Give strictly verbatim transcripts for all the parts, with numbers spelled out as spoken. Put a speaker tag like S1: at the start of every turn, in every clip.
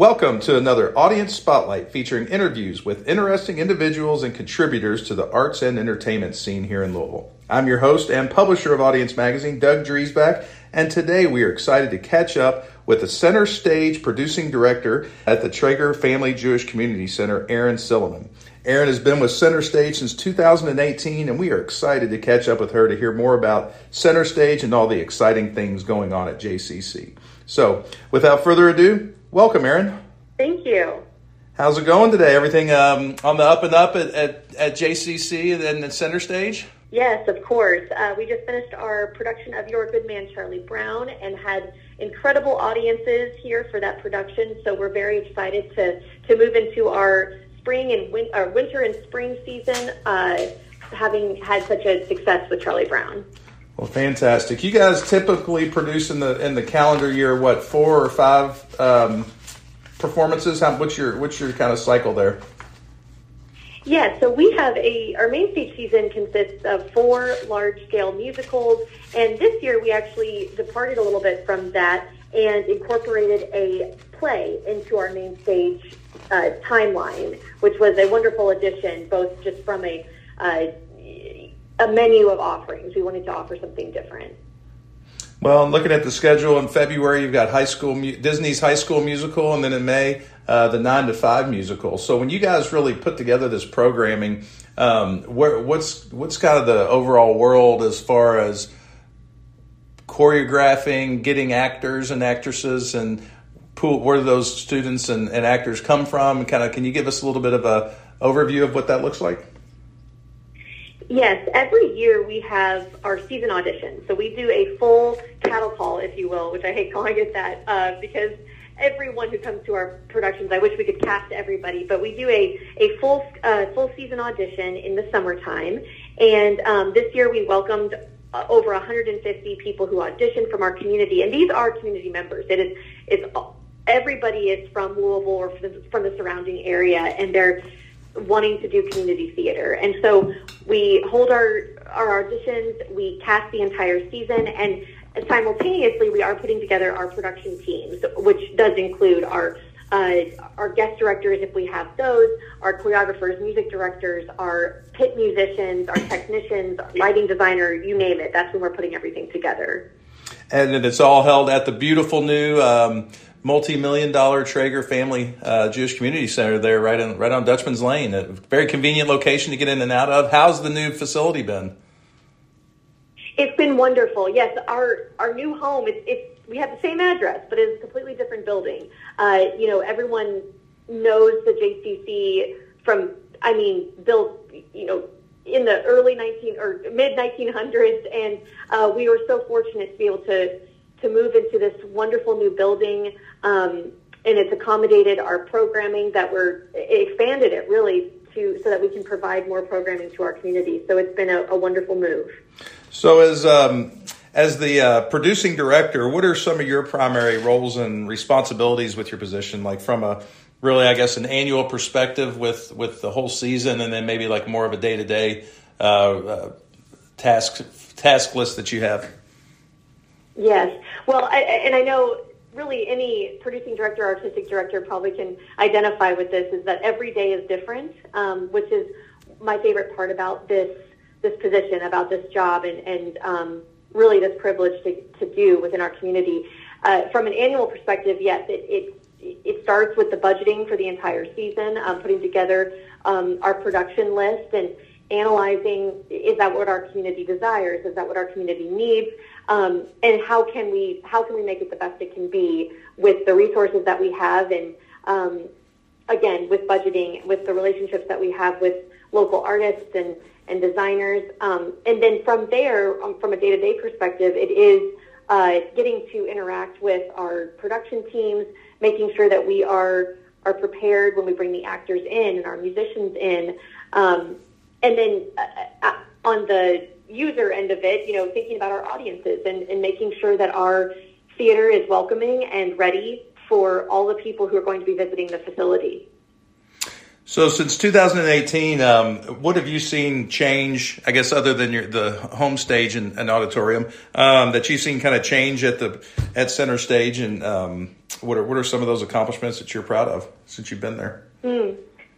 S1: Welcome to another Audience Spotlight featuring interviews with interesting individuals and contributors to the arts and entertainment scene here in Louisville. I'm your host and publisher of Audience Magazine, Doug Driesbach, and today we are excited to catch up with the Center Stage producing director at the Traeger Family Jewish Community Center, Erin Silliman. Erin has been with Center Stage since two thousand eighteen, and we are excited to catch up with her to hear more about Center Stage and all the exciting things going on at J C C. So, without further ado, welcome, Erin.
S2: Thank you.
S1: How's it going today? Everything um, on the up and up at, at, at J C C and at Center Stage?
S2: Yes, of course. Uh, we just finished our production of Your Good Man, Charlie Brown, and had incredible audiences here for that production. So we're very excited to, to move into our spring and win- our winter and spring season, uh, having had such a success with Charlie Brown.
S1: Well, fantastic. You guys typically produce in the in the calendar year, what, four or five um, performances? How, what's your what's your kind of cycle there?
S2: Yeah, so we have a, our main stage season consists of four large-scale musicals, and this year we actually departed a little bit from that and incorporated a play into our main stage uh, timeline, which was a wonderful addition, both just from a, uh, a menu of offerings. We wanted to offer something different.
S1: Well, looking at the schedule in February, you've got high school Disney's High School Musical, and then in May, uh, the nine to five musical. So when you guys really put together this programming, um, where, what's what's kind of the overall world as far as choreographing, getting actors and actresses, and pool, where do those students and, and actors come from? And kind of, can you give us a little bit of a overview of what that looks like?
S2: Yes, every year we have our season audition. So we do a full cattle call, if you will, which I hate calling it that, uh, because everyone who comes to our productions, I wish we could cast everybody, but we do a, a full uh, full season audition in the summertime. And um, this year we welcomed uh, over one hundred fifty people who auditioned from our community. And these are community members. It is it's, everybody is from Louisville or from the, from the surrounding area, and they're wanting to do community theater. And so we hold our, our auditions, we cast the entire season, and simultaneously we are putting together our production teams, which does include our uh, our guest directors, if we have those, our choreographers, music directors, our pit musicians, our technicians, our lighting designer, you name it. That's when we're putting everything together.
S1: And it's all held at the beautiful new um, multi-million dollar Traeger Family uh, Jewish Community Center there right on, right on Dutchman's Lane. A very convenient location to get in and out of. How's the new facility been?
S2: It's been wonderful. Yes, our our new home, it's, it's we have the same address, but it's a completely different building. Uh, you know, everyone knows the J C C from, I mean, built, you know, in the early nineteen or mid nineteen hundreds, and uh, we were so fortunate to be able to to move into this wonderful new building, um, and it's accommodated our programming that we're it expanded it really to so that we can provide more programming to our community. So it's been a, a wonderful move.
S1: So as um, as the uh, producing director, what are some of your primary roles and responsibilities with your position? Like from a really, I guess, an annual perspective with, with the whole season, and then maybe like more of a day to day task task list that you have.
S2: Yes. Well, I, and I know really any producing director, artistic director probably can identify with this, is that every day is different, um, which is my favorite part about this this position, about this job, and, and um, really this privilege to, to do within our community. Uh, from an annual perspective, yes, it, it it starts with the budgeting for the entire season, um, putting together um, our production list and analyzing, is that what our community desires? Is that what our community needs? Um, and how can we how can we make it the best it can be with the resources that we have, and um, again, with budgeting, with the relationships that we have with local artists and, and designers. Um, and then from there, um, from a day-to-day perspective, it is uh, getting to interact with our production teams, making sure that we are are prepared when we bring the actors in and our musicians in. Um, and then uh, on the user end of it, you know, thinking about our audiences and, and making sure that our theater is welcoming and ready for all the people who are going to be visiting the facility.
S1: So since two thousand eighteen, um, what have you seen change, I guess, other than your, the home stage and, and auditorium, um, that you've seen kind of change at the at Center Stage? And um, what are what are some of those accomplishments that you're proud of since you've been there?
S2: Mm.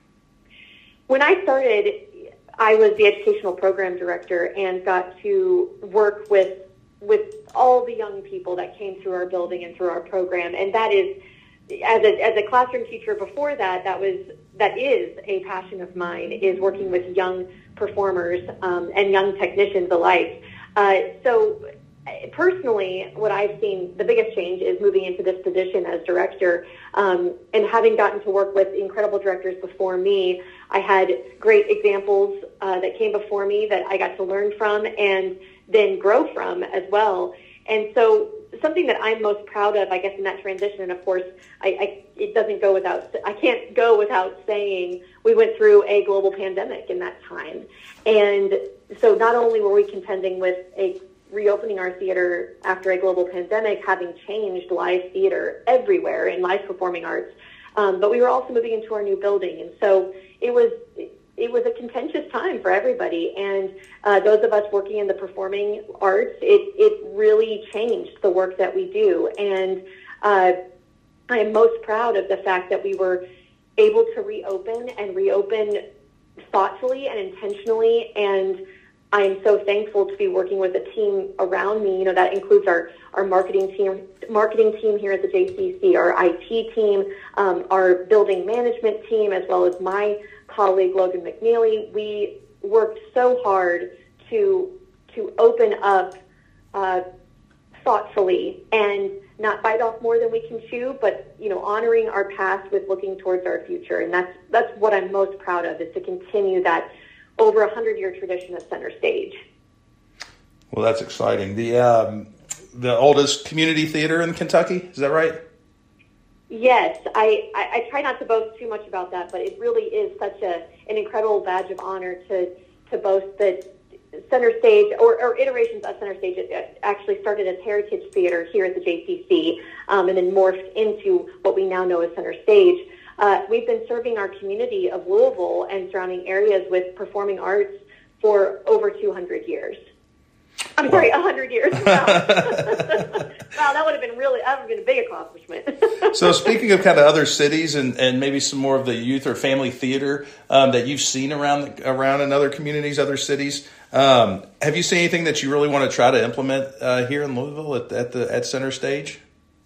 S2: When I started, I was the educational program director and got to work with with all the young people that came through our building and through our program. And that is, as a as a classroom teacher before that, that was that is a passion of mine, is working with young performers um, and young technicians alike. Uh, so personally, what I've seen, the biggest change is moving into this position as director, um, and having gotten to work with incredible directors before me. I had great examples uh, that came before me that I got to learn from and then grow from as well. And so something that I'm most proud of, I guess, in that transition, and of course, I, I, it doesn't go without, I can't go without saying we went through a global pandemic in that time. And so not only were we contending with a reopening our theater after a global pandemic, having changed live theater everywhere in live performing arts, um, but we were also moving into our new building. And so it was it was a contentious time for everybody. And uh, those of us working in the performing arts, it, it really changed the work that we do. And uh, I am most proud of the fact that we were able to reopen and reopen thoughtfully and intentionally. And I am so thankful to be working with a team around me. You know, that includes our, our marketing team, marketing team here at the J C C, our I T team, um, our building management team, as well as my colleague Logan McNeely. We worked so hard to to open up uh, thoughtfully and not bite off more than we can chew, but you know, honoring our past with looking towards our future. And that's that's what I'm most proud of, is to continue that over a hundred-year tradition of Center Stage.
S1: Well, that's exciting. The um, the oldest community theater in Kentucky, is that right?
S2: Yes, I, I, I try not to boast too much about that, but it really is such a an incredible badge of honor to to boast that Center Stage, or, or iterations of Center Stage, it actually started as Heritage Theater here at the J C C, um, and then morphed into what we now know as Center Stage. Uh, we've been serving our community of Louisville and surrounding areas with performing arts for over two hundred years. I'm sorry, one hundred years. Wow. Wow, that would have been really, that would have been a big accomplishment.
S1: So speaking of kind of other cities and, and maybe some more of the youth or family theater um, that you've seen around the, around in other communities, other cities, um, have you seen anything that you really want to try to implement uh, here in Louisville at, at the at Center Stage?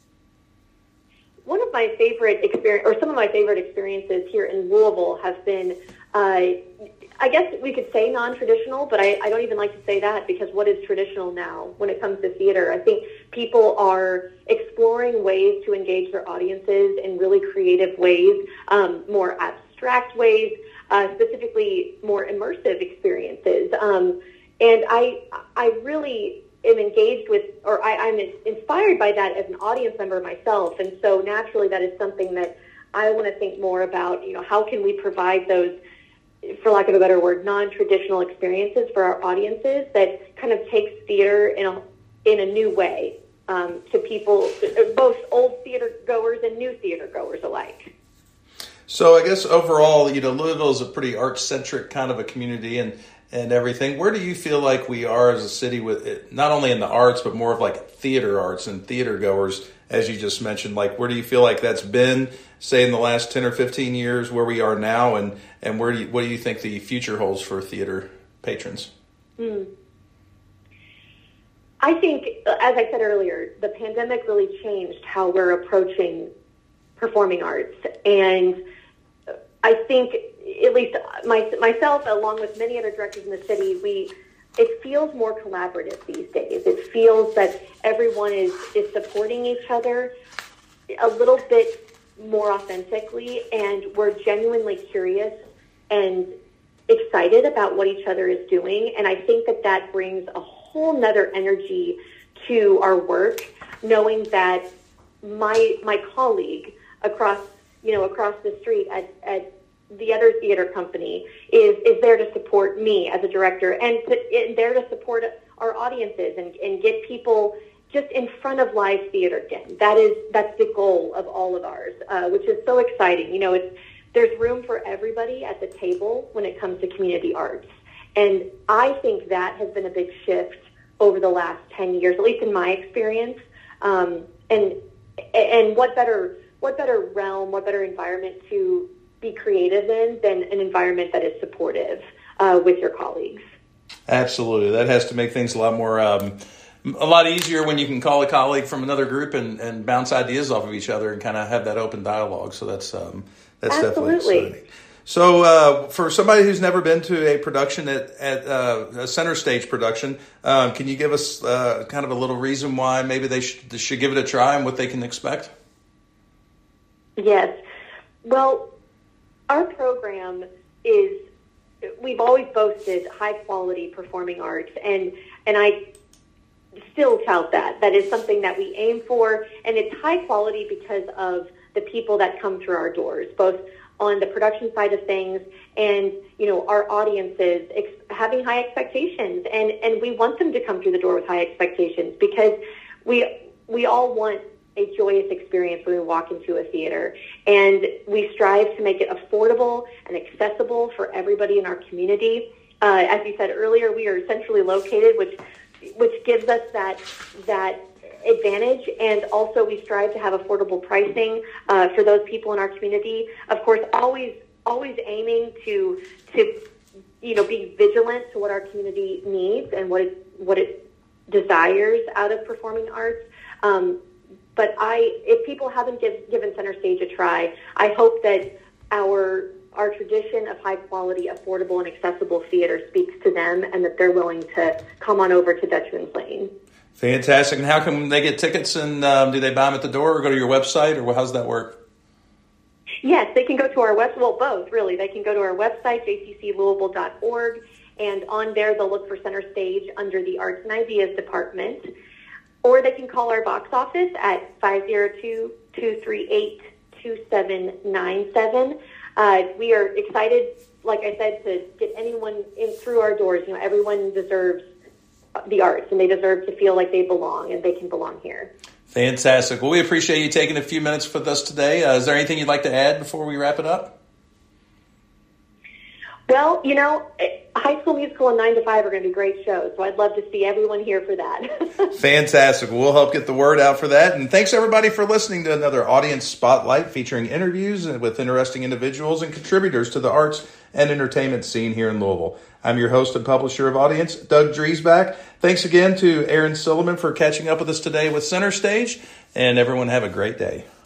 S2: One of my favorite experience, or some of my favorite experiences here in Louisville have been, uh, I guess we could say non-traditional, but I, I don't even like to say that, because what is traditional now when it comes to theater? I think people are exploring ways to engage their audiences in really creative ways, um, more abstract ways, uh, specifically more immersive experiences. Um, and I, I really am engaged with, or I, I'm inspired by that as an audience member myself. And so naturally that is something that I want to think more about. You know, how can we provide those, for lack of a better word, non-traditional experiences for our audiences that kind of takes theater in a in a new way um, to people, both old theater goers and new theater goers alike.
S1: So I guess overall, you know, Louisville is a pretty art-centric kind of a community and, and everything. Where do you feel like we are as a city with it, not only in the arts, but more of like theater arts and theater goers, as you just mentioned? Like, where do you feel like that's been, say, in the last ten or fifteen years, where we are now, and, and where do you, what do you think the future holds for theater patrons?
S2: Mm. I think, as I said earlier, the pandemic really changed how we're approaching performing arts. And I think, at least my, myself, along with many other directors in the city, we it feels more collaborative these days. It feels that everyone is, is supporting each other a little bit more authentically, and we're genuinely curious and excited about what each other is doing. And I think that that brings a whole nother energy to our work, knowing that my my colleague across you know across the street at, at the other theater company is is there to support me as a director, and, to, and there to support our audiences and, and get people just in front of live theater again. That is that's the goal of all of ours, uh, which is so exciting. You know, it's there's room for everybody at the table when it comes to community arts. And I think that has been a big shift over the last ten years, at least in my experience. Um, and and what better what better realm, what better environment to be creative in than an environment that is supportive uh, with your colleagues.
S1: Absolutely. That has to make things a lot more, um, a lot easier when you can call a colleague from another group and, and bounce ideas off of each other and kind of have that open dialogue. So that's um, that's
S2: Absolutely.
S1: definitely exciting. So uh, for somebody who's never been to a production at, at uh, a center stage production, um, can you give us uh, kind of a little reason why maybe they should, they should give it a try and what they can expect?
S2: Yes. Well, our program is, we've always boasted high quality performing arts, and and I still tout that. That is something that we aim for, and it's high quality because of the people that come through our doors, both on the production side of things and, you know, our audiences ex- having high expectations. And, and we want them to come through the door with high expectations because we we all want a joyous experience when we walk into a theater. And we strive to make it affordable and accessible for everybody in our community. Uh, as you said earlier, we are centrally located, which which gives us that that advantage, and also we strive to have affordable pricing uh, for those people in our community. Of course, always always aiming to to you know be vigilant to what our community needs and what it what it desires out of performing arts. Um, but I, if people haven't give, given Center Stage a try, I hope that our our tradition of high quality, affordable, and accessible theater speaks to them, and that they're willing to come on over to Dutchman's Lane.
S1: Fantastic. And how can they get tickets, and um, do they buy them at the door or go to your website, or how does that work?
S2: Yes, they can go to our website, well, both, really. They can go to our website, j c c louisville dot org, and on there they'll look for Center Stage under the Arts and Ideas Department, or they can call our box office at five oh two, two three eight, two seven nine seven. Uh, we are excited, like I said, to get anyone in through our doors. You know, everyone deserves the arts, and they deserve to feel like they belong, and they can belong here.
S1: Fantastic. Well, we appreciate you taking a few minutes with us today. Uh, is there anything you'd like to add before we wrap it up?
S2: Well, you know, High School Musical and nine to five are going to be great shows, so I'd love to see everyone here for that.
S1: Fantastic. We'll help get the word out for that. And thanks, everybody, for listening to another Audience Spotlight featuring interviews with interesting individuals and contributors to the arts and entertainment scene here in Louisville. I'm your host and publisher of Audience, Doug Driesbach. Thanks again to Aaron Silliman for catching up with us today with Center Stage, and everyone have a great day.